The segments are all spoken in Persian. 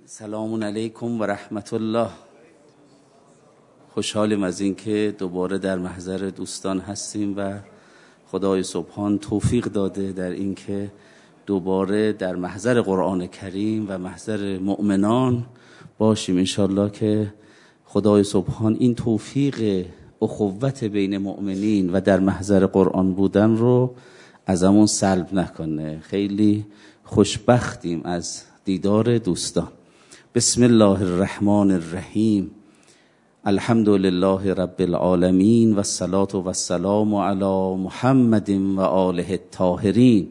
سلام علیکم و رحمت الله. خوشحالیم از این که دوباره در محضر دوستان هستیم و خدای سبحان توفیق داده در این که دوباره در محضر قرآن کریم و محضر مؤمنان باشیم. انشالله که خدای سبحان این توفیق اخوت بین مؤمنین و در محضر قرآن بودن رو ازمون سلب نکنه. خیلی خوشبختیم از دیدار دوستان. بسم الله الرحمن الرحیم. الحمد لله رب العالمین و الصلاة و السلام علی محمد و آله الطاهرین.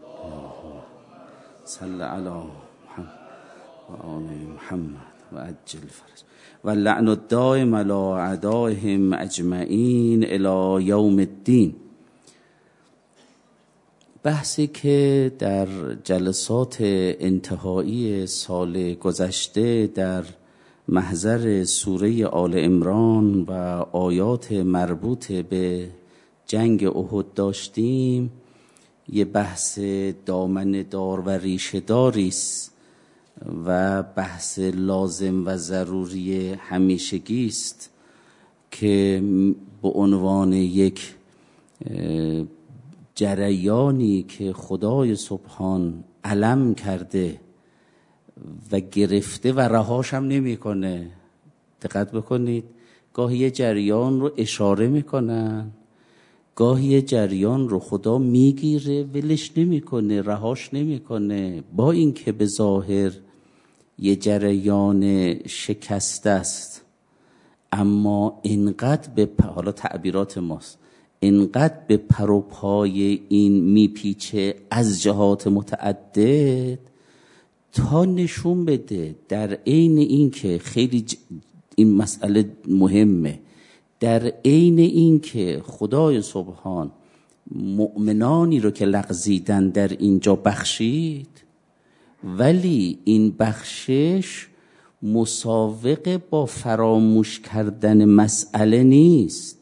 صل علی محمد و آل محمد و عجل فرج و لعن الدائم علی اعدائهم اجمعین الی یوم الدین. بحثی که در جلسات انتهایی سال گذشته در محضر سوره آل عمران و آیات مربوط به جنگ احد داشتیم، یه بحث دامن دار و ریشه داری است و بحث لازم و ضروری همیشگی است که به عنوان یک جریانی که خدای سبحان علم کرده و گرفته و رهاش هم نمی کنه. دقت بکنید، گاهی یه جریان رو اشاره میکنن، گاهی یه جریان رو خدا میگیره ولش نمی کنه، رهاش نمی کنه، با این که به ظاهر یه جریان شکسته است، اما اینقدر به حالا تعبیرات ماست، اینقدر به پر و پای این میپیچه از جهات متعدد تا نشون بده در عین این که خیلی این مسئله مهمه، در عین این که خدای سبحان مؤمنانی رو که لغزیدن در اینجا بخشید، ولی این بخشش مساوق با فراموش کردن مسئله نیست.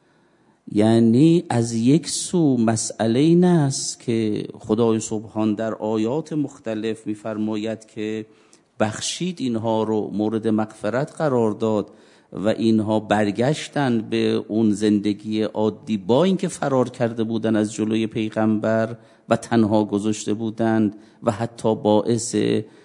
یعنی از یک سو مسئله این است که خدای سبحان در آیات مختلف می‌فرماید که بخشید، اینها رو مورد مغفرت قرار داد و اینها برگشتن به اون زندگی عادی، با اینکه فرار کرده بودن از جلوی پیغمبر و تنها گذاشته بودند و حتی باعث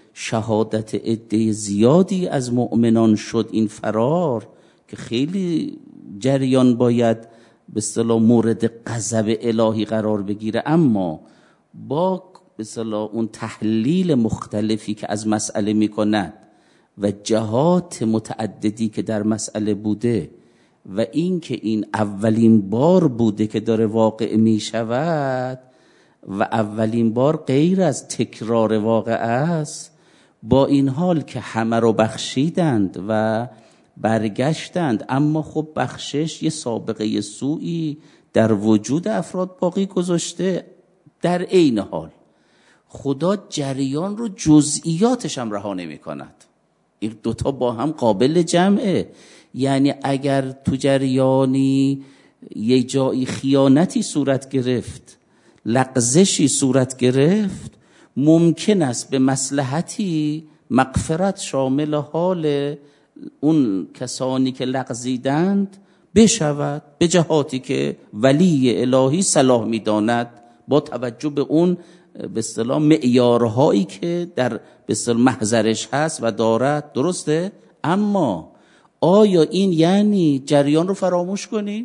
شهادت عده زیادی از مؤمنان شد این فرار، که خیلی جریان باید به اصطلاح مورد غضب الهی قرار بگیره. اما با به اصطلاح اون تحلیل مختلفی که از مسئله میکند و جهات متعددی که در مسئله بوده و این که این اولین بار بوده که داره واقع میشود و اولین بار غیر از تکرار واقع است، با این حال که همه رو بخشیدند و برگشتند، اما خب بخشش یه سابقه سوئی در وجود افراد باقی گذاشته. در عین حال خدا جریان رو جزئیاتش هم رها نمی کند. این دوتا با هم قابل جمعه. یعنی اگر تو جریانی یه جایی خیانتی صورت گرفت، لغزشی صورت گرفت، ممکن است به مصلحتی مغفرت شامل حال اون کسانی که لغزیدند بشود، به جهاتی که ولی الهی صلاح می‌داند با توجه به اون به اصطلاح معیارهایی که در به اصطلاح محضرش هست و دارد. درسته؟ اما آیا این یعنی جریان رو فراموش کنیم؟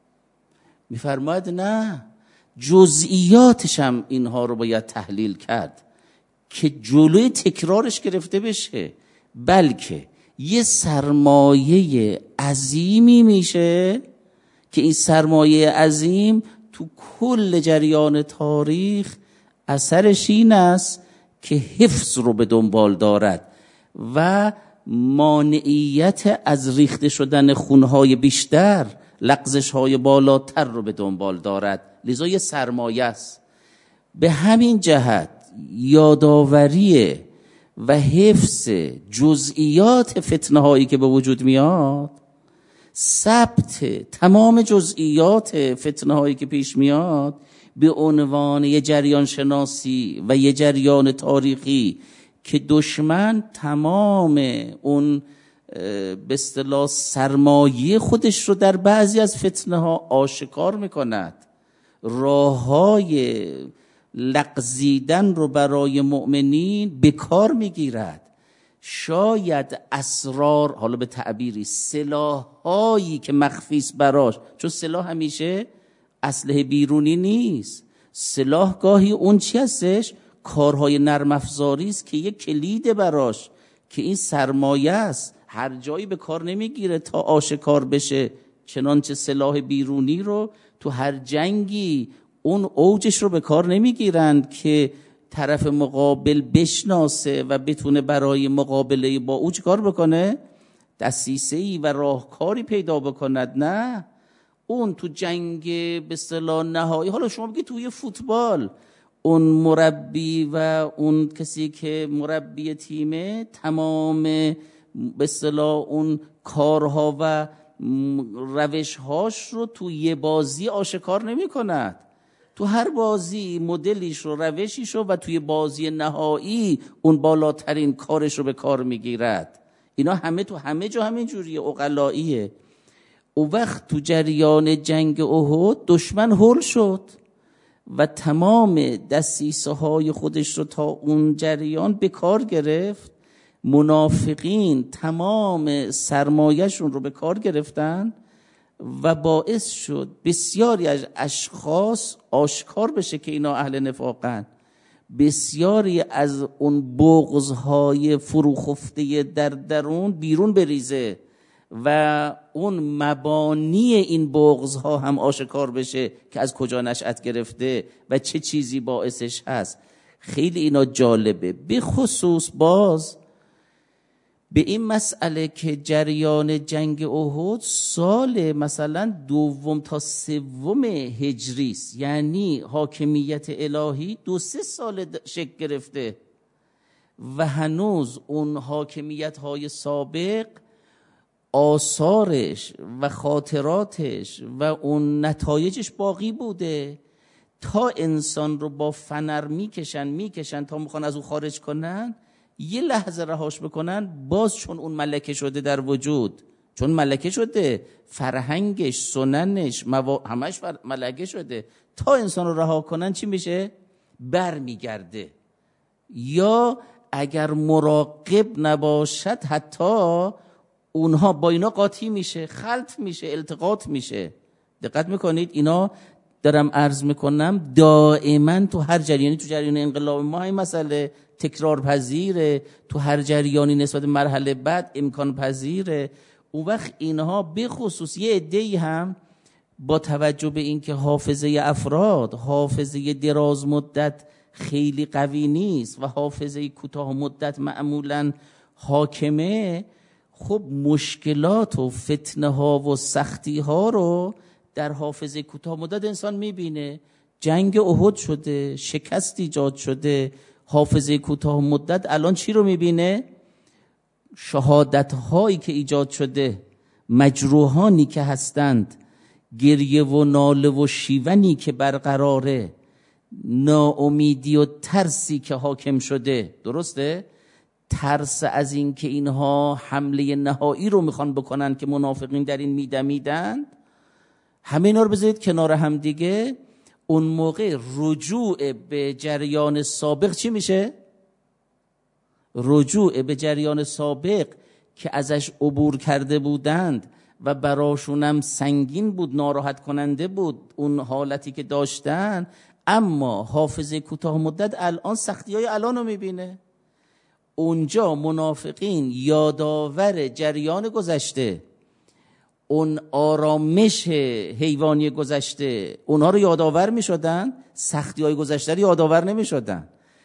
می‌فرماید نه، جزئیاتش هم اینها رو باید تحلیل کرد که جلوی تکرارش گرفته بشه، بلکه یه سرمایه عظیمی میشه که این سرمایه عظیم تو کل جریان تاریخ اثرش این است که حفظ رو به دنبال دارد و مانعیت از ریخته شدن خونهای بیشتر، لغزش‌های بالاتر رو به دنبال دارد. لذا یه سرمایه است. به همین جهت یادآوری و حفظ جزئیات فتنه هایی که به وجود میاد، ثبت تمام جزئیات فتنه هایی که پیش میاد به عنوان یه جریان شناسی و یه جریان تاریخی که دشمن تمام اون به اصطلاح سرمایه خودش رو در بعضی از فتنه ها آشکار میکند، راههای لغزیدن رو برای مؤمنین به کار میگیرد. شاید اسرار، حالا به تعبیری سلاح‌هایی که مخفیست براش، چون سلاح همیشه اسلحه بیرونی نیست، سلاح گاهی اون چی هستش؟ کارهای نرم افزاری است که یک کلید براش، که این سرمایه است، هر جایی به کار نمیگیره تا آشکار بشه. چنانچه سلاح بیرونی رو تو هر جنگی اون اوجش رو به کار نمیگیرند که طرف مقابل بشناسه و بتونه برای مقابله با او چه کار بکنه؟ دسیسه‌ای و راهکاری پیدا بکند. نه، اون تو جنگ به اصطلاح نهایی، حالا شما بگید توی فوتبال اون مربی و اون کسی که مربی تیمه تمام به اصطلاح اون کارها و روشهاش رو تو یه بازی آشکار نمی کند. تو هر بازی مدلیش رو، روشیش رو، و توی بازی نهایی اون بالاترین کارش رو به کار میگیرد. اینا همه تو همه جا همین جوریه، عقلاییه. او وقت تو جریان جنگ احد دشمن هول شد و تمام دسیسه های خودش رو تا اون جریان به کار گرفت. منافقین تمام سرمایه‌شون رو به کار گرفتن و باعث شد بسیاری از اشخاص آشکار بشه که اینا اهل نفاقن. بسیاری از اون بغض‌های فروخفته در درون بیرون بریزه و اون مبانی این بغض‌ها هم آشکار بشه که از کجا نشأت گرفته و چه چیزی باعثش هست. خیلی اینا جالبه، به خصوص باز به این مسئله که جریان جنگ احد سال مثلا 2 تا 3 هجری است، یعنی حاکمیت الهی 2-3 سال شکل گرفته و هنوز اون حاکمیت های سابق آثارش و خاطراتش و اون نتایجش باقی بوده. تا انسان رو با فنر میکشن تا میخوان از او خارج کنن، یه لحظه رهاش بکنن، باز چون اون ملکه شده در وجود، چون ملکه شده، فرهنگش، سننش، همش ملکه شده، تا انسان رو رها کنن چی میشه؟ بر میگرده. یا اگر مراقب نباشد حتی اونها با اینا قاطی میشه، خلط میشه، التقاط میشه. دقت میکنید؟ اینا دارم عرض میکنم دائما تو هر جریانی، تو جریان انقلاب ما این مسئله تکرار پذیره، تو هر جریانی نسبت مرحله بعد امکان پذیره. اون وقت اینها به خصوص یه عده‌ای هم با توجه به اینکه حافظه افراد حافظه دراز مدت خیلی قوی نیست و حافظه کوتاه مدت معمولاً حاکمه، خب مشکلات و فتنه ها و سختی ها رو در حافظه کوتاه مدت انسان میبینه. جنگ احد شده، شکست ایجاد شده، حافظه کوتاه مدت الان چی رو میبینه؟ شهادت هایی که ایجاد شده، مجروحانی که هستند، گریه و ناله و شیونی که برقراره، ناامیدی و ترسی که حاکم شده. درسته؟ ترس از این که اینها حمله نهایی رو میخوان بکنن که منافقین در این میدمیدند. همه اینا رو بذارید کنار هم دیگه. اون موقع رجوع به جریان سابق چی میشه؟ رجوع به جریان سابق که ازش عبور کرده بودند و براشونم سنگین بود، ناراحت کننده بود اون حالتی که داشتن، اما حافظه کوتاه مدت الان سختی‌های الان رو میبینه. اونجا منافقین یادآور جریان گذشته، اون آرامش حیوانی گذشته، اونها رو یادآور می شدن، سختی های گذشته رو یادآور نمی شدن.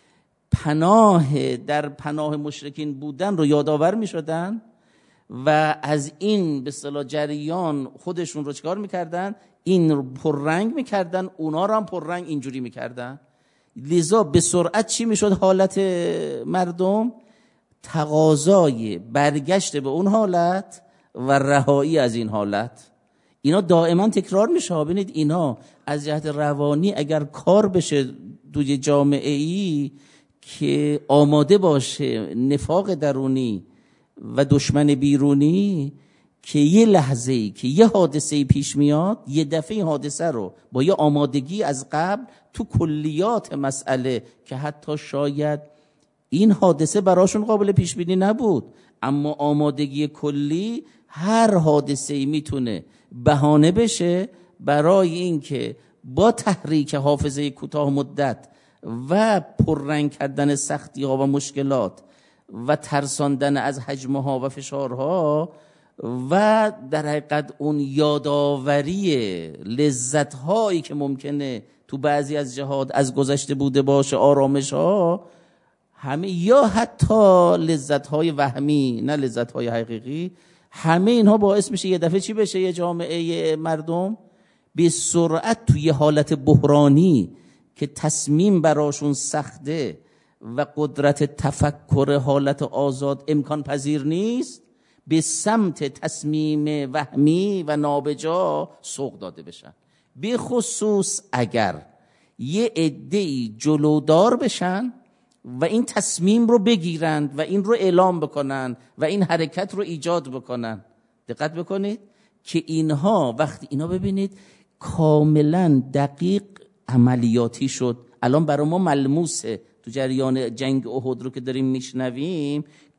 در پناه مشرکین بودن رو یادآور می شدن و از این به اصطلاح جریان خودشون رو چکار می کردن؟ این رو پررنگ می کردن، اونها رو هم پررنگ اینجوری می کردن. لذا به سرعت چی می شد حالت مردم؟ تقاضای برگشت به اون حالت و رهایی از این حالت. اینا دائما تکرار میشه. ببینید اینا از جهت روانی اگر کار بشه توی جامعه ای که آماده باشه نفاق درونی و دشمن بیرونی که یه لحظه‌ای که یه حادثه‌ای پیش میاد، یه دفعه این حادثه رو با یه آمادگی از قبل تو کلیات مسئله که حتی شاید این حادثه براشون قابل پیش بینی نبود، اما آمادگی کلی هر حادثه‌ای میتونه بهانه بشه برای اینکه با تحریک حافظه کوتاه مدت و پررنگ کردن سختی‌ها و مشکلات و ترساندن از حجمها و فشارها و در حقیقت اون یادآوری لذت‌هایی که ممکنه تو بعضی از جهات از گذشته بوده باشه، آرامش‌ها، همه یا حتی لذت‌های وهمی نه لذت‌های حقیقی، همه اینها باعث میشه یه دفعه چی بشه؟ یه جامعه، یه مردم به سرعت توی حالت بحرانی که تصمیم براشون سخته و قدرت تفکر حالت آزاد امکان پذیر نیست، به سمت تصمیم وهمی و نابجا سوق داده بشن. به خصوص اگر یه عده‌ای جلودار بشن و این تصمیم رو بگیرند و این رو اعلام بکنن و این حرکت رو ایجاد بکنن. دقت بکنید که اینها وقتی اینا ببینید کاملا دقیق عملیاتی شد. الان برای ما ملموسه تو جریان جنگ احد رو که داریم میشنویم،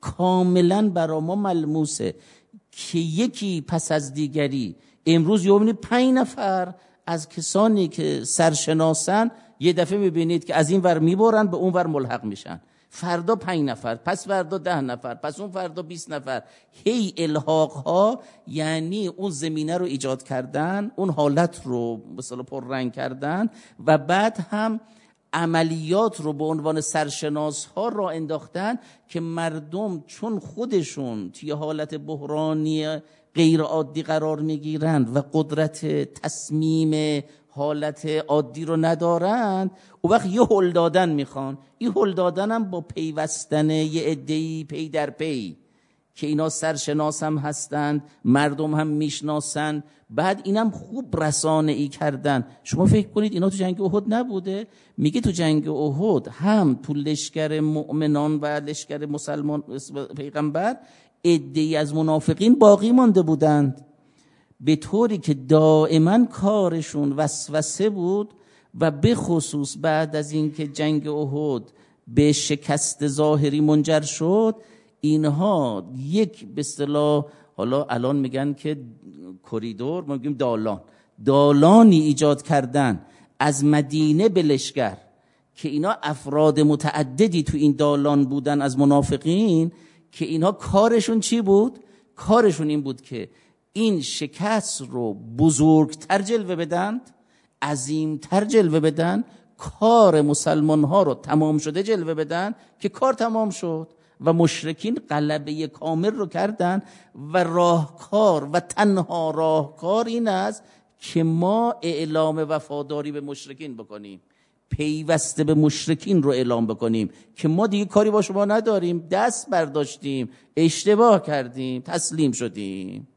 کاملا برای ما ملموسه که یکی پس از دیگری امروز یومینی 5 نفر از کسانی که سرشناسن یه دفعه میبینید که از این ور میبرن به اون ور ملحق میشن، فردا 5 نفر، پس فردا 10 نفر، پس اون فردا 20 نفر. هی الحاق ها یعنی اون زمینه رو ایجاد کردن، اون حالت رو مثلا پررنگ کردن و بعد هم عملیات رو به عنوان سرشناس ها را انداختن که مردم چون خودشون توی حالت بحرانی غیر عادی قرار میگیرند و قدرت تصمیم حالت عادی رو ندارند، اون وقت یه هل دادن میخوان. این هل دادن هم با پیوستن یه عده‌ای پی در پی که اینا سرشناس هم هستند، مردم هم میشناسن، بعد اینم خوب رسانه‌ای کردن. شما فکر کنید اینا تو جنگ احد نبوده؟ میگه تو جنگ احد هم تو لشکر مؤمنان و لشکر مسلمان پیغمبر عده‌ای از منافقین باقی مانده بودند، به طوری که دائما کارشون وسوسه بود و به خصوص بعد از اینکه جنگ احد به شکست ظاهری منجر شد، اینها یک به اصطلاح حالا الان میگن که کریدور، ما میگیم دالانی ایجاد کردن از مدینه به لشکر که اینا افراد متعددی تو این دالان بودن از منافقین، که اینها کارشون چی بود؟ کارشون این بود که این شکست رو بزرگتر جلوه بدن، عظیمتر جلوه بدن، کار مسلمان ها رو تمام شده جلوه بدن، که کار تمام شد و مشرکین غلبه کامل رو کردن و راهکار و تنها راهکار این است که ما اعلام وفاداری به مشرکین بکنیم، پیوسته به مشرکین رو اعلام بکنیم که ما دیگه کاری با شما نداریم، دست برداشتیم، اشتباه کردیم، تسلیم شدیم.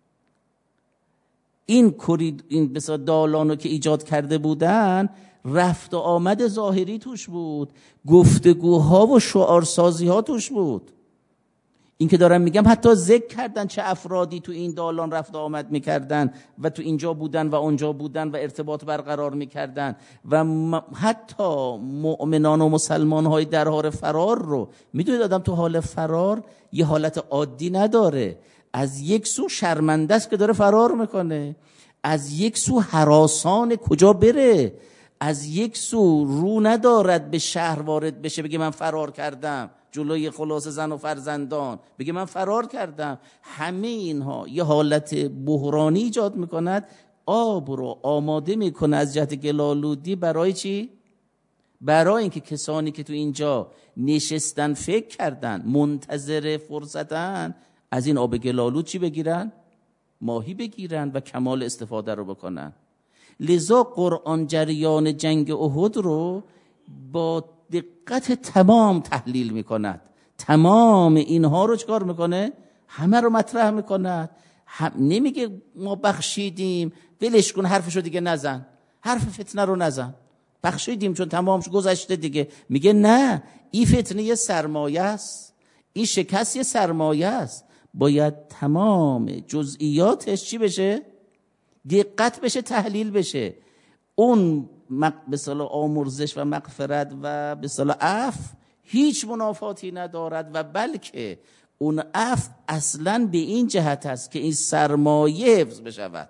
این بسیار دالانو که ایجاد کرده بودن، رفت و آمد ظاهری توش بود، گفتگوها و شعارسازی ها توش بود. این که دارم میگم حتی ذکر کردن چه افرادی تو این دالان رفت و آمد میکردن و تو اینجا بودن و اونجا بودن و ارتباط برقرار میکردن و حتی مؤمنان و مسلمان های در حال فرار رو میدونید. آدم تو حال فرار یه حالت عادی نداره، از یک سو شرمنده است که داره فرار میکنه، از یک سو هراسان کجا بره، از یک سو رو ندارد به شهر وارد بشه بگه من فرار کردم جلوی خلاص زن و فرزندان، بگه من فرار کردم. همه اینها یه حالت بحرانی ایجاد میکند، آب رو آماده میکنه از جهت گلالودی. برای چی؟ برای اینکه کسانی که تو اینجا نشستن فکر کردن منتظر فرصتن، از این آب گلالود چی بگیرن؟ ماهی بگیرن و کمال استفاده رو بکنن. لذا قرآن جریان جنگ احد رو با دقت تمام تحلیل میکند، تمام اینها رو چکار میکنه؟ همه رو مطرح میکند. نمیگه ما بخشیدیم ولش کن، حرفشو دیگه نزن، حرف فتنه رو نزن. بخشیدیم چون تمام گذشته دیگه. میگه نه، این فتنه سرمایه است، این شکست سرمایه است، باید تمام جزئیاتش چی بشه؟ دقت بشه، تحلیل بشه. اون به اصطلاح آمرزش و مغفرت و به اصطلاح عفو هیچ منافاتی ندارد و بلکه اون عفو اصلا به این جهت است که این سرمایه حفظ بشود.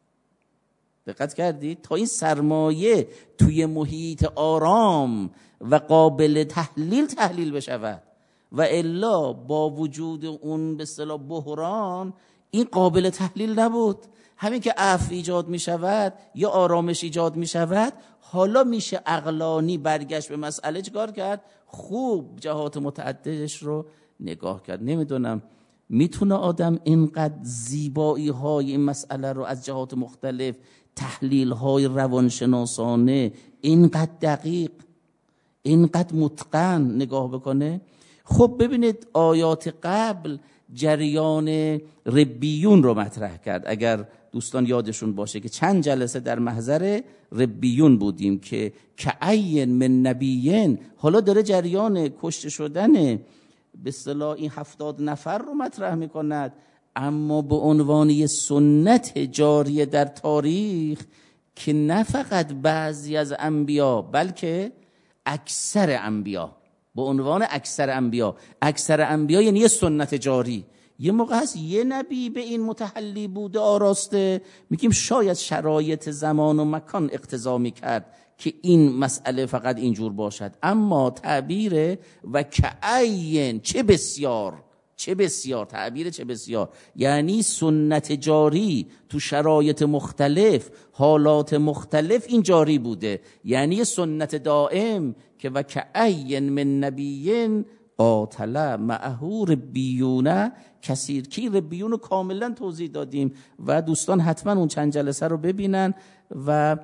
دقت کردید؟ تا این سرمایه توی محیط آرام و قابل تحلیل بشود، و الا با وجود اون به اصطلاح بحران این قابل تحلیل نبود. همین که عفو ایجاد می شود یا آرامش ایجاد می شود، حالا میشه عقلانی برگشت به مسئله چیکار کرد؟ خوب جهات متعددش رو نگاه کرد. نمیدونم میتونه آدم اینقدر زیبایی های این مسئله رو از جهات مختلف، تحلیل های روانشناسانه اینقدر دقیق، اینقدر متقن نگاه بکنه؟ خب ببینید آیات قبل جریان ربیون رو مطرح کرد. اگر دوستان یادشون باشه که چند جلسه در محضر ربیون بودیم که کعین من نبیین، حالا داره جریان کشته شدن به اصطلاح این 70 نفر رو مطرح میکند، اما به عنوان یه سنت جاریه در تاریخ که نه فقط بعضی از انبیا بلکه اکثر انبیا، به عنوان اکثر انبیا یعنی یه سنت جاری. یه موقع هست یه نبی به این متحلی بوده، آراسته، میگیم شاید شرایط زمان و مکان اقتضا میکرد که این مسئله فقط اینجور باشد، اما تعبیر و کعین چه بسیار تعبیر چه بسیار، یعنی سنت جاری تو شرایط مختلف، حالات مختلف این جاری بوده، یعنی سنت دائم که و کعین من نبیین قاتل معه ربیون کثیر. کی ربیون رو کاملا توضیح دادیم و دوستان حتما اون چند جلسه رو ببینن و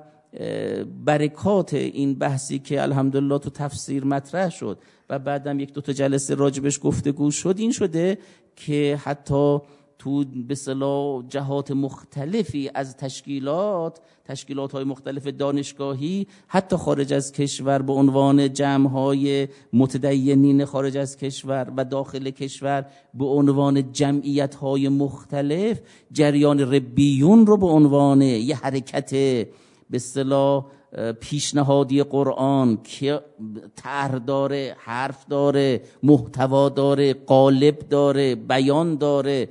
برکات این بحثی که الحمدلله تو تفسیر مطرح شد و بعدم یک دو تا جلسه راجبش گفتگو شد، این شده که حتی تو به اصطلاح جهات مختلفی از تشکیلات‌های مختلف دانشگاهی، حتی خارج از کشور به عنوان جمع‌های متدینین خارج از کشور و داخل کشور به عنوان جمعیت‌های مختلف، جریان ربیون رو به عنوان یه حرکت به اصطلاح پیشنهادی قرآن که طرح داره، حرف داره، محتوا داره، قالب داره، بیان داره،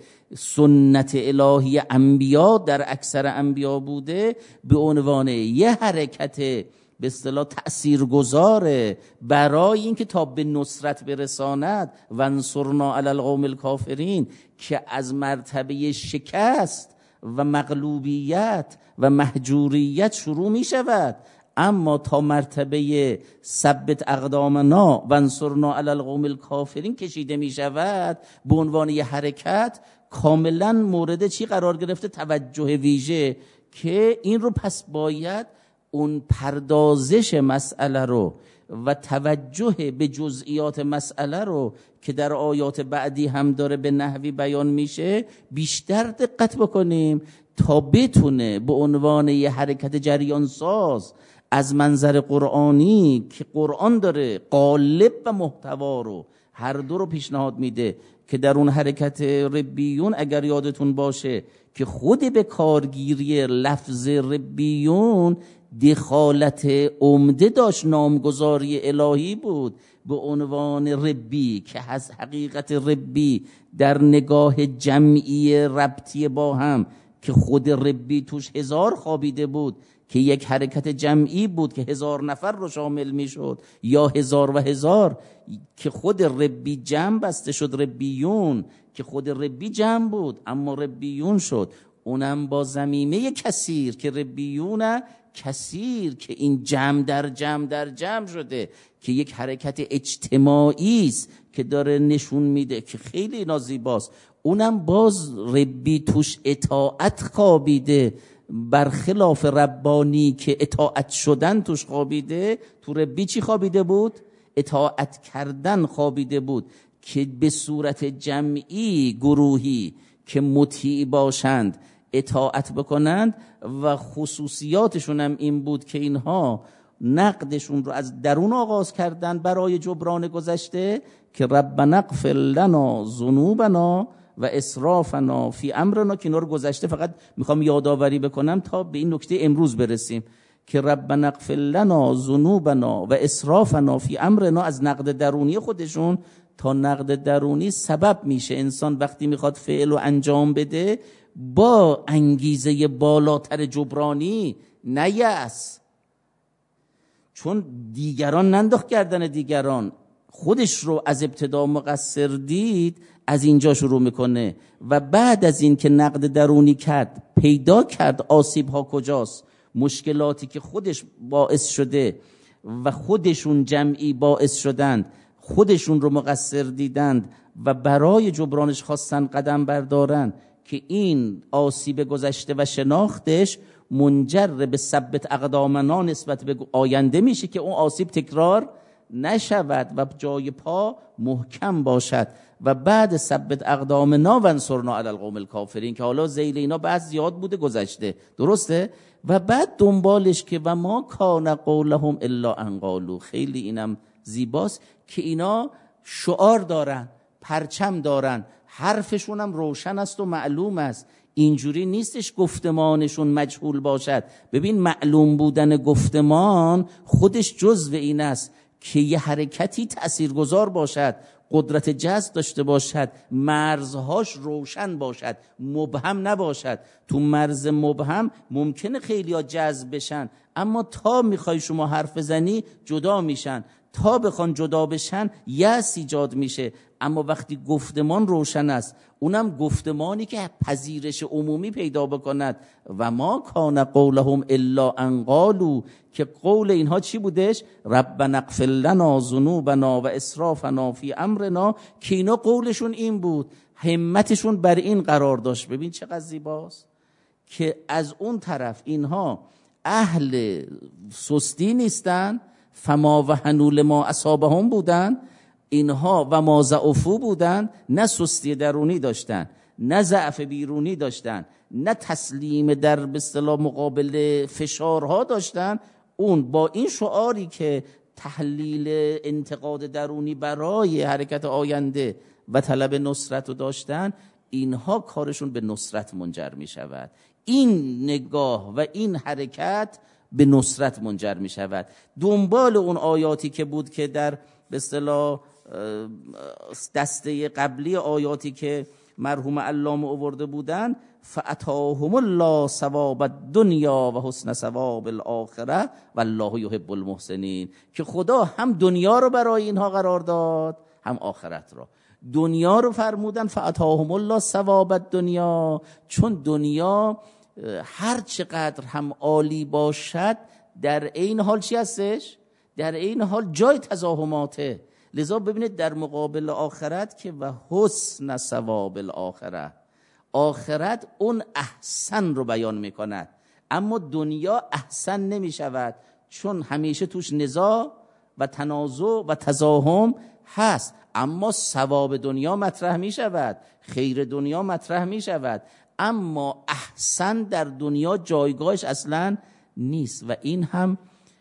سنت الهی انبیا در اکثر انبیا بوده، به عنوان یه حرکت به اصطلاح تأثیرگذاره برای اینکه تا به نصرت برساند و انصرنا علی القوم الکافرین، که از مرتبه شکست و مغلوبیت و محجوریت شروع می شود، اما تا مرتبه ثبت اقدامنا و انصرنا علی القوم الکافرین کشیده می شود، به عنوان یه حرکت کاملا مورد چی قرار گرفته؟ توجه ویژه، که این رو پس باید اون پردازش مسئله رو و توجه به جزئیات مسئله رو که در آیات بعدی هم داره به نحوی بیان میشه بیشتر دقت بکنیم تا بتونه به عنوان یه حرکت جریان ساز از منظر قرآنی که قرآن داره قالب و محتوا رو هر دو رو پیشنهاد میده، که در اون حرکت ربیون اگر یادتون باشه که خود به کارگیری لفظ ربیون دخالت عمده داشت، نامگذاری الهی بود به عنوان ربی، که از حقیقت ربی در نگاه جمعی ربطی با هم که خود ربی توش 1000 خوابیده بود، که یک حرکت جمعی بود که 1000 نفر رو شامل می شد، یا 1000 که خود ربی جمع بسته شد، ربیون که خود ربی جمع بود اما ربیون شد، اونم با ضمیمه کثیر که ربیون کثیر، که این جمع در جمع شده، که یک حرکت اجتماعی است که داره نشون میده که خیلی نازیباست. اونم باز ربی توش اطاعت خوابیده، برخلاف ربانی که اطاعت شدن توش خوابیده، تو ربی چی خوابیده بود؟ اطاعت کردن خوابیده بود، که به صورت جمعی گروهی که مطیع باشند اطاعت بکنند، و خصوصیاتشون هم این بود که اینها نقدشون رو از درون آغاز کردن برای جبران گذشته که ربنا اغفر لنا ذنوبنا و اسرافنا فی امرنا، که اینا رو گذشته فقط میخوام یادآوری بکنم تا به این نکته امروز برسیم که ربنا اغفر لنا ذنوبنا و اسرافنا فی امرنا، از نقد درونی خودشون تا نقد درونی سبب میشه انسان وقتی میخواد فعل و انجام بده با انگیزه بالاتر جبرانی نیاس، چون دیگران ننداخت کردن دیگران، خودش رو از ابتدا مقصر دید، از اینجا شروع میکنه و بعد از این که نقد درونی کرد پیدا کرد آسیب ها کجاست، مشکلاتی که خودش باعث شده و خودشون جمعی باعث شدند، خودشون رو مقصر دیدند و برای جبرانش خواستن قدم بردارن که این آسیب گذشته و شناختش منجر به ثبت اقدامنا نسبت به آینده میشه که اون آسیب تکرار نشود و جای پا محکم باشد. و بعد ثبت اقدامنا و انصرنا علی القوم الکافرین که حالا ذیل اینا بعض زیاد بوده گذشته، درسته؟ و بعد دنبالش که و ما کان قولهم الا ان قالوا، خیلی اینم زیباست که اینا شعار دارن، پرچم دارن، حرفشون هم روشن است و معلوم است، اینجوری نیستش گفتمانشون مجهول باشد. ببین معلوم بودن گفتمان خودش جزو این است که یه حرکتی تأثیرگذار باشد، قدرت جذب داشته باشد، مرزهاش روشن باشد، مبهم نباشد. تو مرز مبهم ممکنه خیلی‌ها جذب بشن اما تا میخوای شما حرف بزنی جدا میشن، تا بخوان جدا بشن یأس ایجاد میشه. اما وقتی گفتمان روشن است، اونم گفتمانی که پذیرش عمومی پیدا بکند، و ما کان قولهم الا ان قالوا، که قول اینها چی بودش؟ ربنا اغفر لنا ذنوبنا و اسرافنا فی امرنا، که اینا قولشون این بود، همتشون بر این قرار داشت. ببین چقدر زیباست که از اون طرف اینها اهل سستی نیستن، فما وهنوا لما اصابهم بودن، اینها و ما ضعفوا بودن، نه سستی درونی داشتن، نه ضعف بیرونی داشتن، نه تسلیم در به اصطلاح مقابل فشارها داشتن. اون با این شعاری که تحلیل انتقاد درونی برای حرکت آینده و طلب نصرت رو داشتن، اینها کارشون به نصرت منجر می شود. این نگاه و این حرکت به نصرت منجر می شود. دنبال اون آیاتی که بود که در به اصطلاح دسته قبلی آیاتی که مرحوم علامه آورده بودن، فاتاهم الله ثواب الدنیا و حسن ثواب الاخره والله یحب المحسنین، که خدا هم دنیا رو برای اینها قرار داد هم آخرت رو. دنیا رو فرمودن فاتاهم الله ثواب الدنیا، چون دنیا هر چقدر هم عالی باشد در این حال چی هستش؟ در این حال جای تزاحماته. لذا ببینید در مقابل آخرت که و حسن ثواب الاخره، آخرت اون احسن رو بیان میکند، اما دنیا احسن نمی شود چون همیشه توش نزاع و تنازع و تزاحم هست. اما ثواب دنیا مطرح می شود، خیر دنیا مطرح می شود، اما احسن در دنیا جایگاهش اصلا نیست. و این هم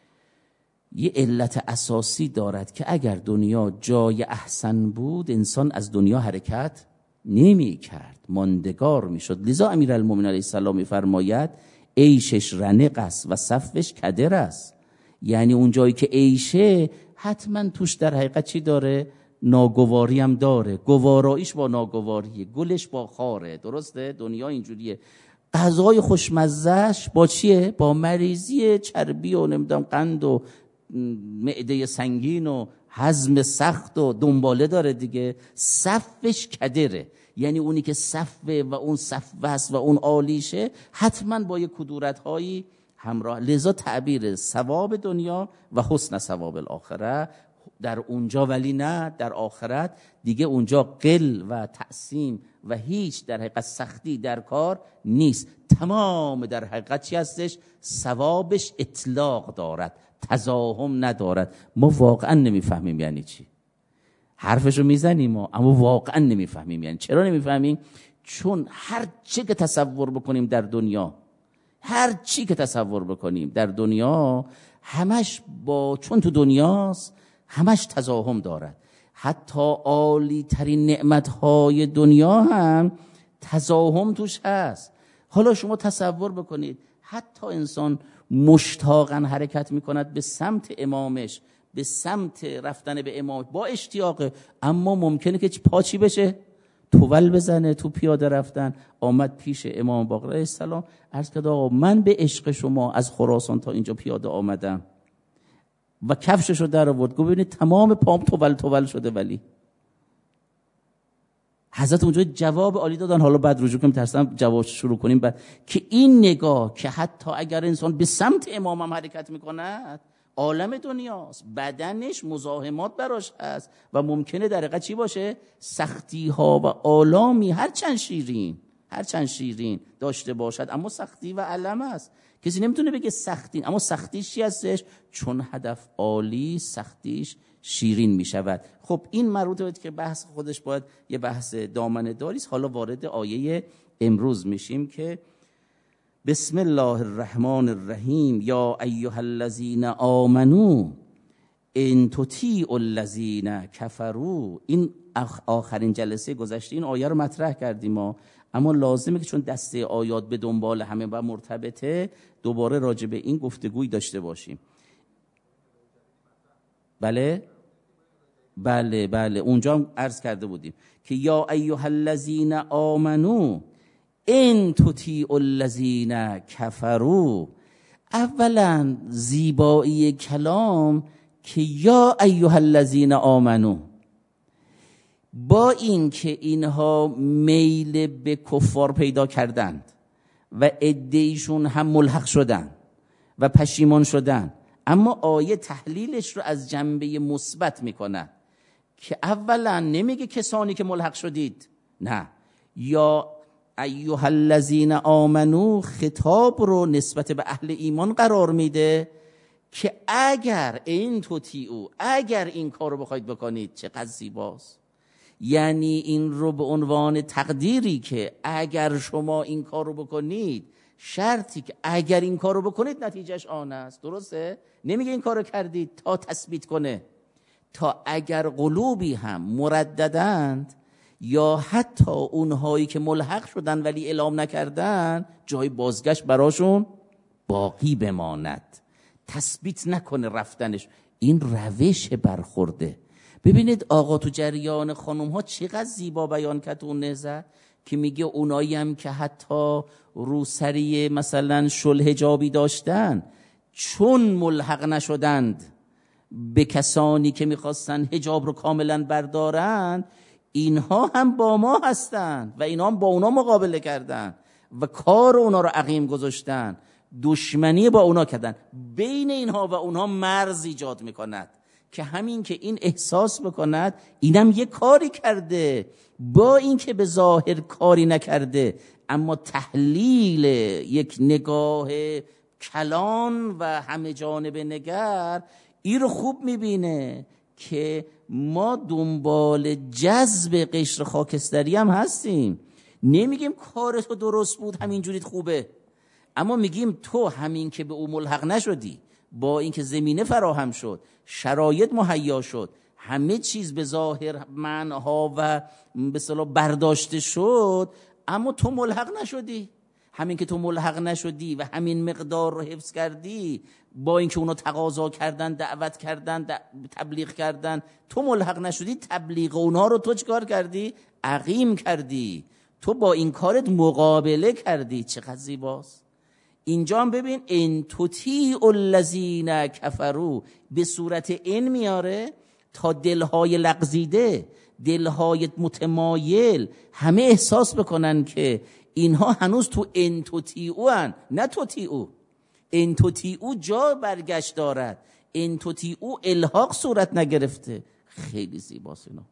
یه علت اساسی دارد که اگر دنیا جای احسن بود انسان از دنیا حرکت نمی کرد، ماندگار می شد. لذا امیرالمومنین علیه السلام می فرماید عیشش رنق است و صفش کدر است. یعنی اون جایی که عیشه حتما توش در حقیقت چی داره؟ ناگواری هم داره، گواراییش با ناگواریه، گلش با خاره، درسته؟ دنیا اینجوریه. غذای خوشمزهش با چیه؟ با مریضی چربی و نمیدونم قند و معده سنگین و هضم سخت و دنباله داره دیگه. صفش کدره، یعنی اونی که صفه و اون صفه است و اون عالیشه حتما با یک کدورت‌هایی همراه. لذا تعبیر ثواب دنیا و حسن ثواب الاخره در اونجا، ولی نه در آخرت دیگه اونجا قل و تقسیم و هیچ در حقیقت سختی در کار نیست. تمام در حقیقت چی هستش؟ ثوابش اطلاق دارد، تزاحم ندارد. ما واقعا نمیفهمیم یعنی چی. حرفشو میزنیم اما واقعا نمیفهمیم. یعنی چرا نمیفهمیم؟ چون هر چی که تصور بکنیم در دنیا، هر چی که تصور بکنیم در دنیا همش چون تو دنیاست همش تزاحم دارد. حتی عالی ترین نعمتهای دنیا هم تزاحم توش هست. حالا شما تصور بکنید حتی انسان مشتاقاً حرکت میکند به سمت امامش، به سمت رفتن به امام با اشتیاقه، اما ممکنه که پا چی بشه؟ تول بزنه تو پیاده رفتن. آمد پیش امام باقر علیه السلام عرض کرد آقا من به عشق شما از خراسان تا اینجا پیاده آمدم و کفششو در آورد. گفت ببینید تمام پام تول شده. ولی حضرت اونجا جواب عالی دادن. حالا بعد رجوع کنیم، ترسم جواب شروع کنیم بعد که این نگاه که حتی اگر انسان به سمت امام هم حرکت میکند، عالم دنیاست، بدنش مزاحمات براش هست و ممکنه در حقیقت چی باشه؟ سختی ها و آلامی هرچند شیرین داشته باشد، اما سختی و علم است. کسی نمیتونه بگه سختی، اما سختیش چی هستش؟ چون هدف عالی سختیش شیرین میشود. خب این مربوط بود که بحث خودش باید یه بحث دامنه داری است. حالا وارد آیه امروز میشیم که بسم الله الرحمن الرحیم یا ایها الذین آمنو ان تطیعوا الذین کفروا. این آخرین جلسه گذشته این آیه رو مطرح کردیم ما، اما لازمه که چون دسته آیات به دنبال همه و مرتبطه دوباره راجع به این گفتگوی داشته باشیم. بله اونجا هم عرض کرده بودیم که یا ایها الذین آمنو ان تطیعوا الذین کفروا. اولا زیبایی کلام که یا ایها الذین آمنو، با این که اینها میل به کفار پیدا کردند و عده‌ایشون هم ملحق شدند و پشیمان شدند، اما آیه تحلیلش رو از جنبه مثبت میکنه که اولا نمیگه کسانی که ملحق شدید، نه، یا ایها الذین آمنو خطاب رو نسبت به اهل ایمان قرار میده که اگر این تطیعوا، اگر این کار رو بخواید بکنید چقدر زیباست. یعنی این رو به عنوان تقدیری که اگر شما این کار رو بکنید، شرطی که اگر این کار رو بکنید نتیجهش آن است. درسته؟ نمیگه این کار رو کردید تا تثبیت کنه، تا اگر قلوبی هم مرددند یا حتی اونهایی که ملحق شدن ولی اعلام نکردن جای بازگشت براشون باقی بماند، تثبیت نکنه رفتنش. این روش برخورده. ببینید آقا تو جریان خانم ها چقدر زیبا بیان کرد اون نهضت که میگه اونایی هم که حتی روسری مثلا شل حجابی داشتن چون ملحق نشدند به کسانی که میخواستن حجاب رو کاملا بردارند، اینها هم با ما هستن و اینها هم با اونا مقابله کردن و کار اونا رو عقیم گذاشتن، دشمنی با اونا کردن. بین اینها و اونها مرز ایجاد میکند که همین که این احساس بکند اینم یه کاری کرده، با این که به ظاهر کاری نکرده، اما تحلیل یک نگاه کلان و همه جانب نگر این رو خوب میبینه که ما دنبال جذب قشر خاکستری هم هستیم. نمیگیم کار تو درست بود همینجوریت خوبه، اما میگیم تو همین که به او ملحق نشدی، با اینکه زمینه فراهم شد، شرایط مهیا شد، همه چیز به ظاهر معناها و به اصطلاح برداشته شد، اما تو ملحق نشدی. همین که تو ملحق نشدی و همین مقدار رو حفظ کردی، با اینکه اونا تقاضا کردن، دعوت کردن، تبلیغ کردن، تو ملحق نشدی، تبلیغ اونا رو تو چیکار کردی؟ عقیم کردی. تو با این کارت مقابله کردی. چقدر زیباست. اینجا هم ببین ان تطیعوا الذین کفروا به صورت این میاره تا دلهای لغزیده، دلهای متمایل همه احساس بکنن که اینها هنوز تو ان تطیعوا هن، نه تطیعوا. ان تطیعوا جا برگشت دارد، ان تطیعوا الحاق صورت نگرفته. خیلی زیباست اینا.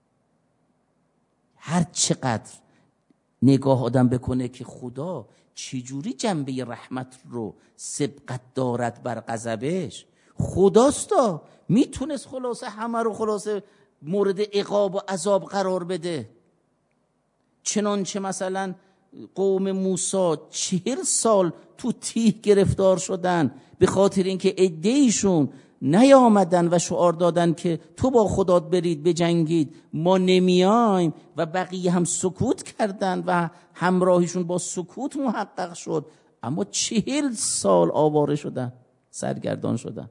هر چقدر نگاه آدم بکنه که خدا چجوری جنبه رحمت رو سبقت دارد بر غضبش، خداستا میتونست خلاصه همه رو خلاصه مورد عقاب و عذاب قرار بده. چنانچه مثلا قوم موسی 40 سال تو تیه گرفتار شدن به خاطر اینکه عده‌ایشون نیامدن و شعار دادن که تو با خدات برید بجنگید، ما نمیایم، و بقیه هم سکوت کردن و همراهیشون با سکوت محقق شد. اما 40 سال آواره شدن، سرگردان شدن.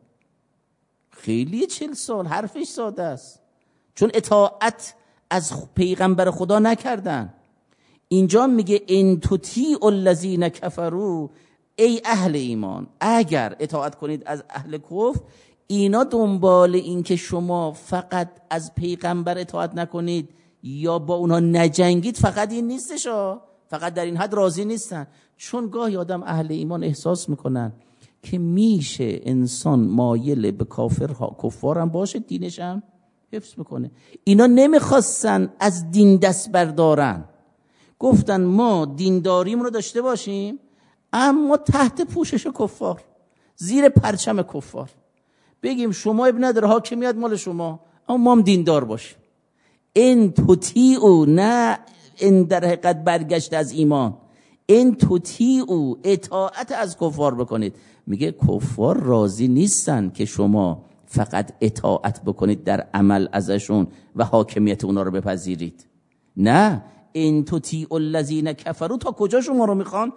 خیلی 40 سال، حرفش ساده است، چون اطاعت از پیغمبر خدا نکردن. اینجا میگه ان تطیعوا الذین کفروا، ای اهل ایمان اگر اطاعت کنید از اهل کفر، اینا دنبال این که شما فقط از پیغمبر اطاعت نکنید یا با اونها نجنگید فقط این نیستش، فقط در این حد راضی نیستن. چون گاهی آدم اهل ایمان احساس میکنن که میشه انسان مایل به کفار هم باشه، دینش هم حفظ میکنه. اینا نمیخواستن از دین دست بردارن، گفتن ما دینداریم رو داشته باشیم اما تحت پوشش کفار، زیر پرچم کفار، بگیم شما اب نداره حاکمیت مال شما اما ما هم دیندار باشیم. ان تطیعوا، نه این در حقیقت برگشت از ایمان، ان تطیعوا اطاعت از کفار بکنید. میگه کفار راضی نیستن که شما فقط اطاعت بکنید در عمل ازشون و حاکمیت اونا رو بپذیرید. نه، ان تطیعوا الذین کفروا، تا کجا شما رو میخوان؟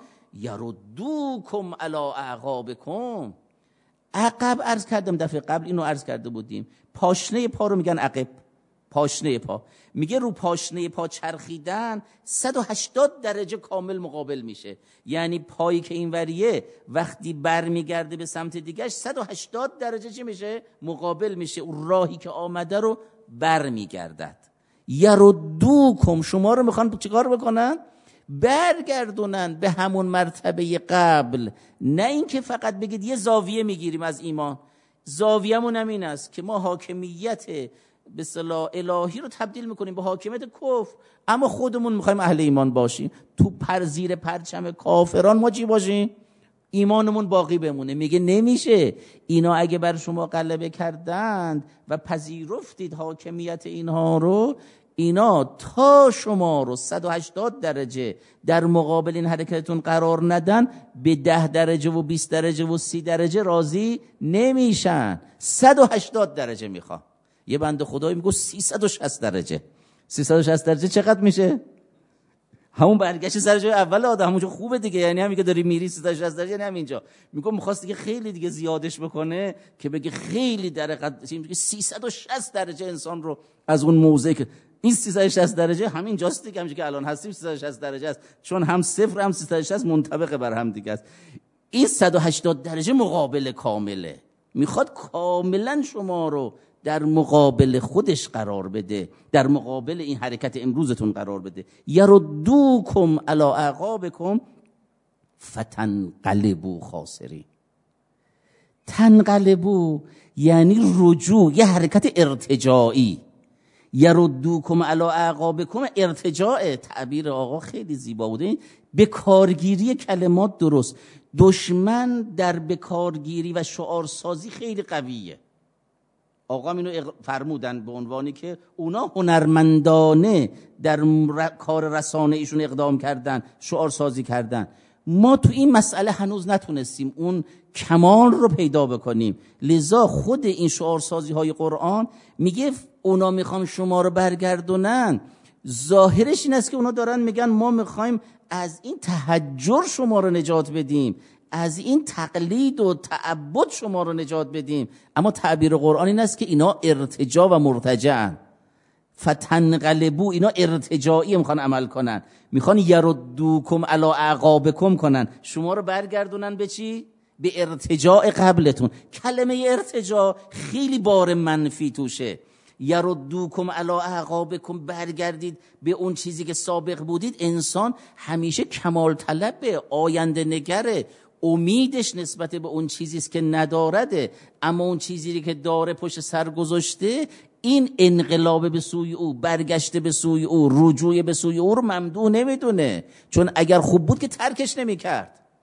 یردوکم علی اعقابکم. عقب عرض کردم دفعه قبل، اینو عرض کرده بودیم، پاشنه پا رو میگن عقب، پاشنه پا. میگه رو پاشنه پا چرخیدن 180 درجه کامل مقابل میشه، یعنی پایی که این وریه وقتی بر میگرده به سمت دیگهش 180 درجه چی میشه؟ مقابل میشه، اون راهی که آمده رو بر میگردد. یردوکم، شما رو میخوان چیکار بکنن؟ برگردونن به همون مرتبه قبل. نه اینکه فقط بگید یه زاویه میگیریم از ایمان، زاویه‌مون هم این است که ما حاکمیت به اصطلاح الهی رو تبدیل میکنیم به حاکمیت کفر، اما خودمون میخوایم اهل ایمان باشیم، تو زیر پرچم کافران ما چی باشیم؟ ایمانمون باقی بمونه. میگه نمیشه، اینا اگه بر شما غلبه کردند و پذیرفتید حاکمیت اینها رو، اینا تا شما رو 180 درجه در مقابل این حرکتتون قرار ندن، به 10 درجه و 20 درجه و 30 درجه راضی نمیشن، 180 درجه میخوان. یه بنده خدایی میگه 360 درجه. 360 درجه چقدر میشه؟ همون برگشت سر جای اول آدم، همونجا خوبه دیگه، یعنی همین که داری میری 360 درجه، یعنی همینجا. میگم می‌خواست دیگه خیلی دیگه زیادش بکنه که بگه خیلی در حقیقت 360 درجه انسان رو از اون موضعی که این 360 درجه همین جاست دیگه، همینجوری که الان هستیم 360 درجه است، چون هم صفر هم 360 منطبق بر هم دیگه است. این 180 درجه مقابل کامله، میخواد کاملا شما رو در مقابل خودش قرار بده، در مقابل این حرکت امروزتون قرار بده. یردوکم علی اعقابکم فتنقلبوا خاسرین. تنقلبوا یعنی رجوع، یه حرکت ارتجاعی. یردوکم علی اعقابکم ارتجاع، تعبیر آقا خیلی زیبا بوده، به کارگیری کلمات درست. دشمن در بکارگیری و شعارسازی خیلی قویه. آقا اینو فرمودن به عنوانی که اونا هنرمندانه در کار رسانه ایشون اقدام کردن، شعارسازی کردن. ما تو این مسئله هنوز نتونستیم اون کمال رو پیدا بکنیم، لذا خود این شعارسازی های قرآن میگه اونا میخوان شما رو برگردونن، ظاهرش این است که اونا دارن میگن ما میخوایم از این تهجر شما رو نجات بدیم، از این تقلید و تعبد شما رو نجات بدیم، اما تعبیر قرآن این است که اینا ارتجاع و مرتجعن. فتنقلبوا، اینا ارتجاعی میخوان عمل کنن، میخوان یردوکم علی اعقابکم کنن، شما رو برگردونن به چی؟ به ارتجاع قبلتون. کلمه ارتجاع خیلی بار منفی توشه. یردوکم علی اعقابکم، برگردید به اون چیزی که سابق بودید. انسان همیشه کمال طلبه، آینده نگره، امیدش نسبت به اون چیزی است که ندارده، اما اون چیزی که داره پشت سر گذاشته، این انقلاب به سوی او، برگشت به سوی او، رجوع به سوی او رو ممدوح نمیدونه، چون اگر خوب بود که ترکش نمیکرد.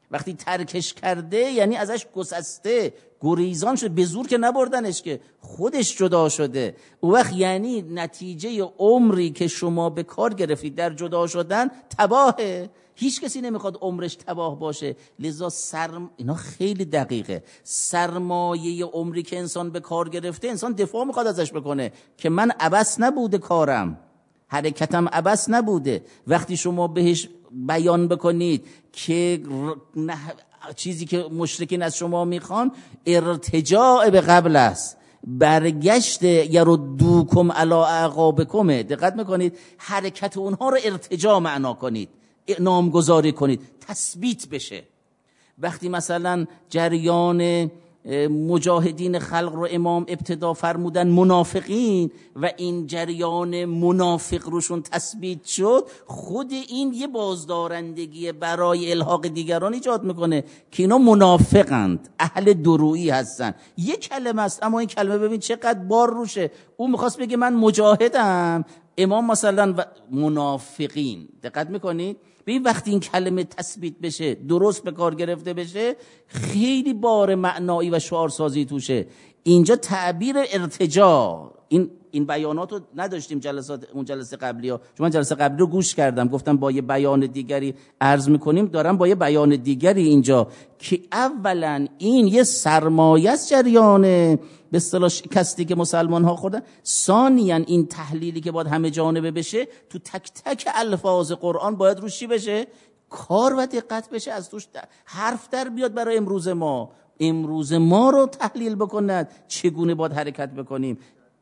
وقتی ترکش کرده یعنی ازش گسسته، گریزان شده، به زور که نبردنش، که خودش جدا شده. اون وقت یعنی نتیجه عمری که شما به کار گرفتید در جدا شدن تباهه. هیچ کسی نمیخواد عمرش تباه باشه. لذا اینا خیلی دقیقه. سرمایه عمری که انسان به کار گرفته، انسان دفاع میخواد ازش بکنه که من عبث نبوده کارم، حرکتم عبث نبوده. وقتی شما بهش بیان بکنید که چیزی که مشرکین از شما میخوان ارتجاع به قبل است، برگشت یردوکم علی اعقابکم، دقت میکنید، حرکت اونها رو ارتجاع معنا کنید، نامگذاری کنید، تثبیت بشه. وقتی مثلا جریان مجاهدین خلق رو امام ابتدا فرمودن منافقین و این جریان منافق روشون تثبیت شد، خود این یه بازدارندگی برای الحاق دیگران ایجاد میکنه که اینا منافقند، اهل درویی هستن. یه کلمه است اما این کلمه ببین چقدر بار روشه. اون میخواست بگه من مجاهدم، امام مثلا منافقین، دقت میکنید؟ ببین وقتی این کلمه تثبیت بشه، درست به کار گرفته بشه، خیلی بار معنایی و شعارسازی توشه. اینجا تعبیر ارتجاع، این بیانات رو نداشتیم اون جلسه قبلی ها، چون من جلسه قبلی رو گوش کردم، گفتم با یه بیان دیگری عرض میکنیم، دارم با یه بیان دیگری اینجا که اولا این یه سرمایه است جریانه به اصطلاح شکستی که مسلمان ها خوردن. ثانیاً این تحلیلی که باید همه جانبه بشه، تو تک تک الفاظ قرآن باید روش چی بشه؟ کار و دقت بشه، از توش حرف در بیاد برای امروز ما رو تحلیل بکند چگونه باید حرکت بکنیم.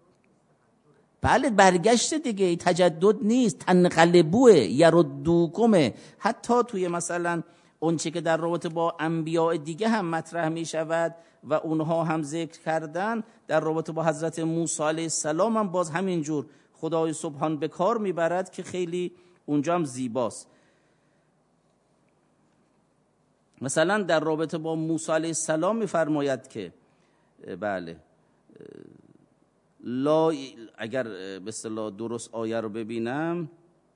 بله برگشت دیگه، تجدد نیست، تنقلبوه، یردوکمه. حتی توی مثلا اونچه که در رابطه با انبیاء دیگه هم مطرح می شود و اونها هم ذکر کردن، در رابطه با حضرت موسی علیه السلام هم باز همینجور خدای سبحان به کار میبرد که خیلی اونجا هم زیباست. مثلا در رابطه با موسی علیه السلام میفرماید که بله اگر به اصطلاح درست آیه رو ببینم،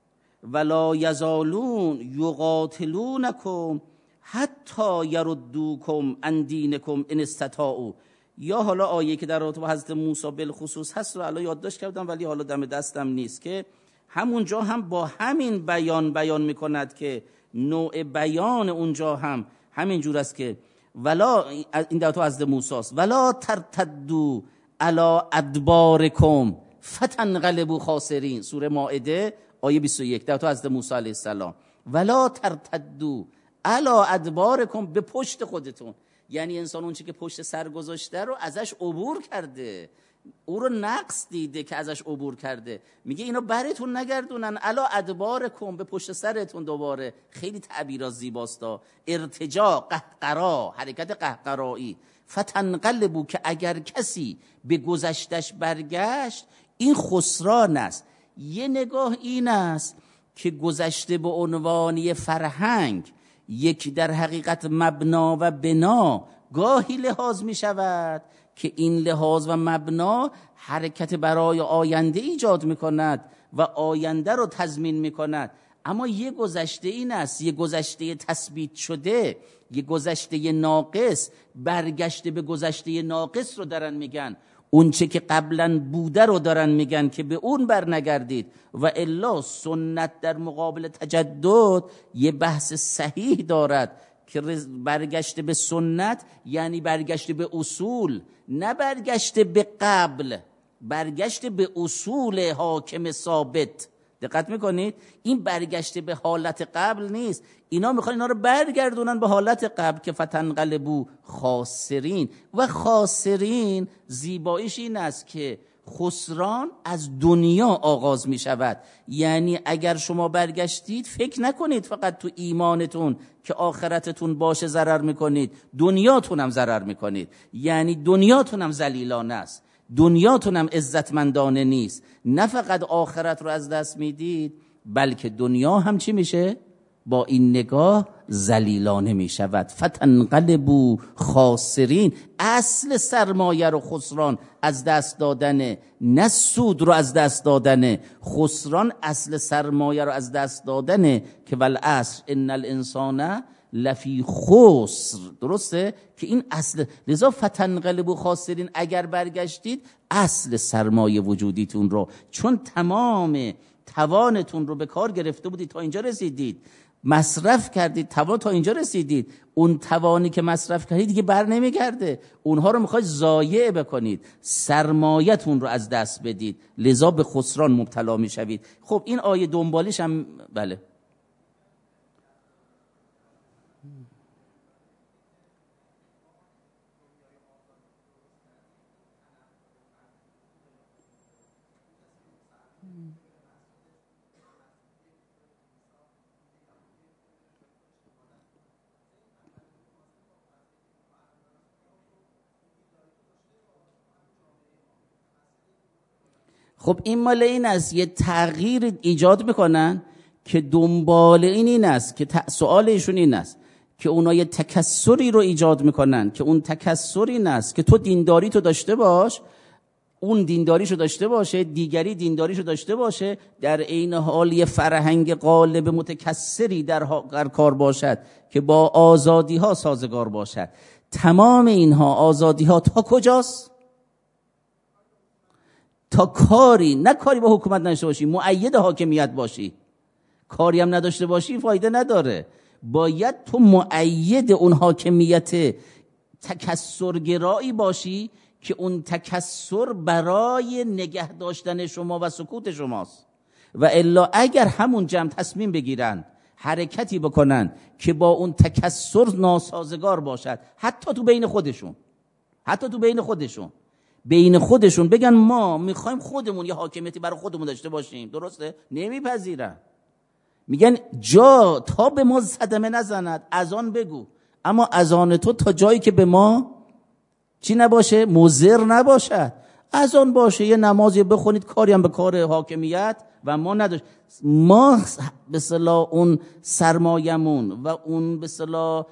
ولا یزالون یقاتلونکم حتی یردوکم عن دینکم ان استطاعوا. یا حالا آیه که در رابطه با حضرت موسی بالخصوص هست رو الان یادداشت کردم ولی حالا دم دستم نیست، که همونجا هم با همین بیان میکند که نوع بیان اونجا هم همین جور است که ولا، این در تو حضرت موسی است، ولا ترتدوا علی ادبارکم فتنقلبوا خاسرین، سوره مائده آیه 21 در تو حضرت موسی علیه السلام. ولا ترتدوا علی ادبارکم، به پشت خودتون، یعنی انسان اون چی که پشت سر گذاشته رو ازش عبور کرده، او رو نقص دیده که ازش عبور کرده، میگه اینا براتون نگردونن، علی ادبارکم، به پشت سرتون. دوباره خیلی تعبیرات زیباست، ارتجاع، قهقرا، حرکت قهقرایی. فتنقلبوا، که اگر کسی به گذشتش برگشت این خسران است. یه نگاه این است که گذشته به عنوان فرهنگ، یک در حقیقت مبنا و بنا گاهی لحاظ می شود که این لحاظ و مبنا حرکت برای آینده ایجاد می کند و آینده رو تضمین می کند. اما یه گذشته این است، یه گذشته تثبیت شده، یه گذشته ناقص، برگشته به گذشته ناقص رو دارن میگن، اون چه که قبلا بوده رو دارن میگن که به اون بر نگردید. و الا سنت در مقابل تجدد یه بحث صحیح دارد که برگشته به سنت یعنی برگشته به اصول، نه برگشته به قبل، برگشته به اصول حاکم ثابت. دقت میکنید؟ این برگشته به حالت قبل نیست، اینا میخوان اینا رو برگردونن به حالت قبل که فتنقلبوا خاسرین. و خاسرین زیباییش این است که خسران از دنیا آغاز میشود. یعنی اگر شما برگشتید فکر نکنید فقط تو ایمانتون که آخرتتون باشه ضرر میکنید، دنیاتون هم ضرر میکنید. یعنی دنیاتون هم ذلیلانه است، دنیاتون هم عزتمندانه نیست. نه فقط آخرت رو از دست میدید بلکه دنیا هم چی میشه؟ با این نگاه ذلیلانه میشود. فتنقلبوا خاسرین، اصل سرمایه رو خسران از دست دادنه، نه سود رو از دست دادنه. خسران اصل سرمایه رو از دست دادنه که والعصر ان الانسان لفی خسر. درسته که این اصل. لذا فتنقلبوا خاسرین، اگر برگشتید اصل سرمایه وجودیتون رو، چون تمام توانتون رو به کار گرفته بودید تا اینجا رسیدید، مصرف کردید، توان تا اینجا رسیدید، اون توانی که مصرف کردید دیگه بر نمیگرده، اونها رو میخواید ضایع بکنید، سرمایه‌تون رو از دست بدید، لذا به خسران مبتلا میشوید. خب این آیه دنبالش هم بله. خب این مال این است، یه تغییر ایجاد میکنن که دنبال این است که سوال ایشون این است که اونا یه تکثری رو ایجاد میکنن که اون تکثر این است که تو دینداری تو داشته باش، اون دینداریشو داشته باشه، دیگری دینداریشو داشته باشه، در عین حال یه فرهنگ غالب متکثری در کار باشد که با آزادی ها سازگار باشد. تمام اینها آزادی ها تا کجاست؟ تا کاری نه کاری با حکومت نداشته باشی، مؤید حاکمیت باشی، کاری هم نداشته باشی فایده نداره. باید تو مؤید اون حاکمیت تکثرگرایی باشی که اون تکثر برای نگه داشتن شما و سکوت شماست. و الا اگر همون جمع تصمیم بگیرن حرکتی بکنن که با اون تکثر ناسازگار باشد، حتی تو بین خودشون بگن ما میخوایم خودمون یه حاکمیتی برای خودمون داشته باشیم، درسته؟ نمیپذیرن، میگن جا تا به ما صدمه نزند اذان بگو، اما اذان تو تا جایی که به ما چی نباشه، مضر نباشد، اذان باشه، یه نمازی بخونید، کاری هم به کار حاکمیت و ما نداشت. ما به اصطلاح اون سرمایمون و اون به اصطلاح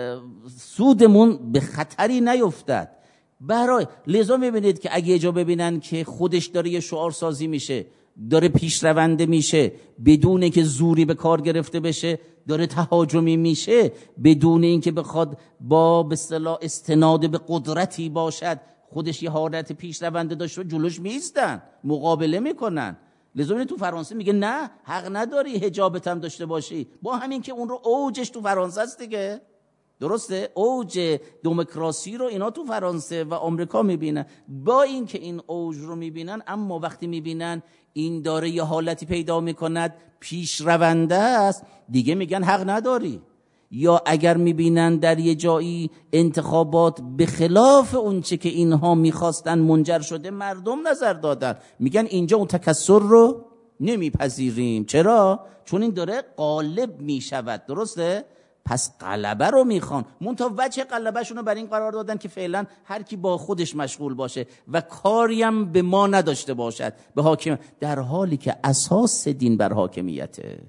سودمون به خطری نیفتد. برای لذا میبینید که اگه یه جا ببینن که خودش داره یه شعار سازی میشه، داره پیشرونده میشه بدون که زوری به کار گرفته بشه، داره تهاجمی میشه بدون اینکه بخواد با به اصطلاح استناد به قدرتی باشد، خودش یه حالت پیشرونده داشته، جلوش میایستن، مقابله میکنن. لذا تو فرانسه میگه نه حق نداری حجابت هم داشته باشی، با همین که اون رو اوجش تو فرانسه است دیگه، درسته؟ اوج دموکراسی رو اینا تو فرانسه و آمریکا میبینن، با این که این اوج رو میبینن، اما وقتی میبینن این داره یه حالتی پیدا میکند پیش رونده است، دیگه میگن حق نداری. یا اگر میبینن در یه جایی انتخابات به خلاف اون چه که اینها میخواستن منجر شده، مردم نظر دادن، میگن اینجا اون تکثر رو نمیپذیریم. چرا؟ چون این داره غالب میشود، درسته؟ پس غلبه رو میخوان، منتها وجه غلبه شونو بر این قرار دادن که فعلا هر کی با خودش مشغول باشه و کاریم به ما نداشته باشد، به حاکم، در حالی که اساس دین بر حاکمیته.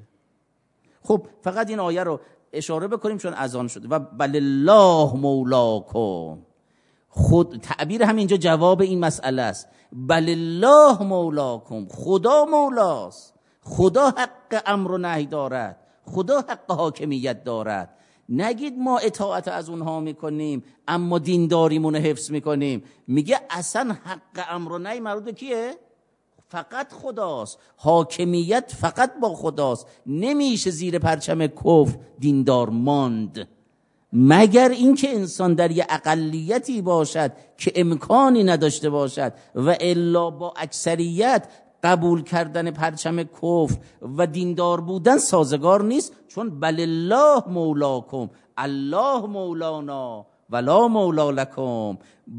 خب فقط این آیه رو اشاره بکنیم چون اذان شده. و بلله مولاکم، خود تعبیر هم اینجا جواب این مسئله است. بلله مولاکم، خدا مولاست، خدا حق امر و نهی دارد، خدا حق حاکمیت دارد. نگید ما اطاعت از اونها میکنیم اما دینداریمون رو حفظ میکنیم. میگه اصلا حق امر و نهی مربوط به کیه؟ فقط خداست، حاکمیت فقط با خداست. نمیشه زیر پرچم کفر دیندار ماند، مگر اینکه انسان در یه اقلیتی باشد که امکانی نداشته باشد، و الا با اکثریت قبول کردن پرچم کفر و دیندار بودن سازگار نیست. چون بلله مولاکم، الله مولانا ولا مولا لکم،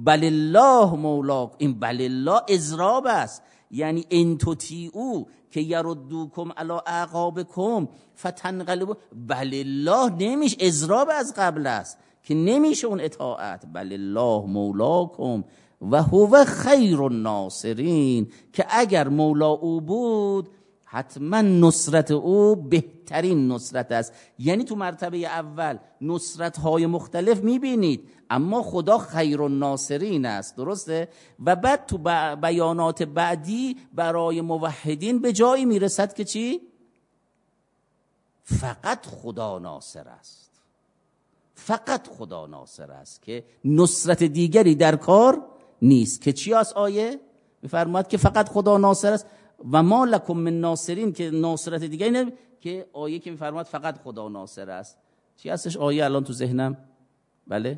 بلله مولاکم. این بلله اضراب است، یعنی ان تطیعوا که یردوکم علی اعقابکم فتنقلبوا. بلله نمیشه، اضراب از قبل است که نمیشه اون اطاعت. بلله مولاکم و هو خیر الناصرین، که اگر مولا او بود حتما نصرت او بهترین نصرت است. یعنی تو مرتبه اول نصرت های مختلف میبینید، اما خدا خیر الناصرین است، درسته؟ و بعد تو بیانات بعدی برای موحدین به جایی میرسد که چی؟ فقط خدا ناصر است. فقط خدا ناصر است که نصرت دیگری در کار نیست. که چی است آیه؟ میفرماید که فقط خدا ناصر است و ما لکم من ناصرین، که ناصرت دیگری نه. که آیه که میفرماید فقط خدا ناصر است چی هستش آیه الان تو ذهنم؟ بله،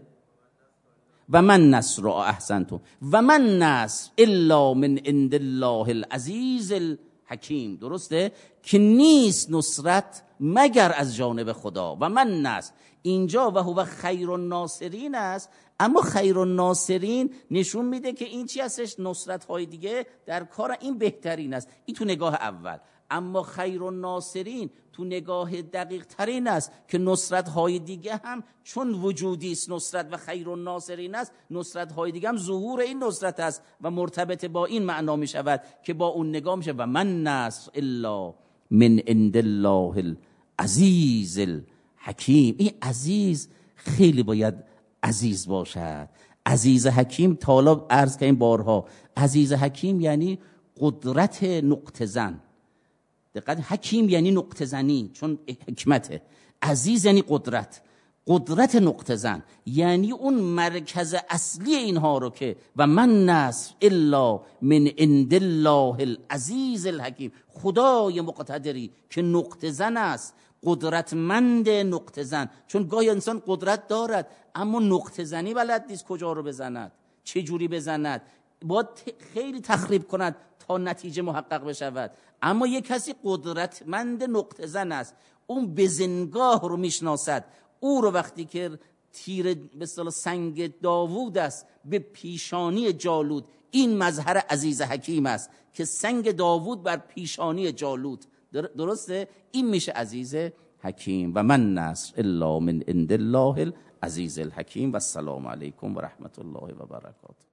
و من نصر احسنتم و من نصر الا من عند الله العزیز الحکیم. درسته که نیست نصرت مگر از جانب خدا. و من نصر اینجا و هو خیر الناصرین است، اما خیر الناصرین نشون میده که این چی هستش؟ نصرت های دیگه در کار این بهترین است. این تو نگاه اول. اما خیر الناصرین تو نگاه دقیق ترین است که نصرت های دیگه هم چون وجودی است نصرت و خیر الناصرین است، نصرت های دیگه هم ظهور این نصرت است و مرتبط با این معنا می شود که با اون نگاه میشه و من نصر الا من عند الله العزیز الحکیم. این عزیز خیلی باید عزیز باشد. عزیز حکیم طالب عرض کردیم بارها، عزیز حکیم یعنی قدرت نقطه زن. دقیقاً حکیم یعنی نقطه زنی، چون حکمته. عزیز یعنی قدرت نقطه زن، یعنی اون مرکز اصلی اینها رو که و من نصر الا من عند الله العزیز الحکیم، خدای مقتدری که نقطه زن است، قدرتمند نقطه زن. چون گاهی انسان قدرت دارد اما نقطه زنی بلد نیست کجا رو بزند، چه جوری بزند، باید خیلی تخریب کند تا نتیجه محقق بشود. اما یک کسی قدرتمند نقطه زن است، اون بزنگاه رو میشناسد. او رو وقتی که تیر به اصطلاح سنگ داوود است به پیشانی جالود، این مظهر عزیز حکیم است که سنگ داوود بر پیشانی جالود. درسته؟ این میشه عزیز حکیم. و من نصر الا من عند الله العزیز الحکیم. و السلام علیکم و رحمت الله و برکاته.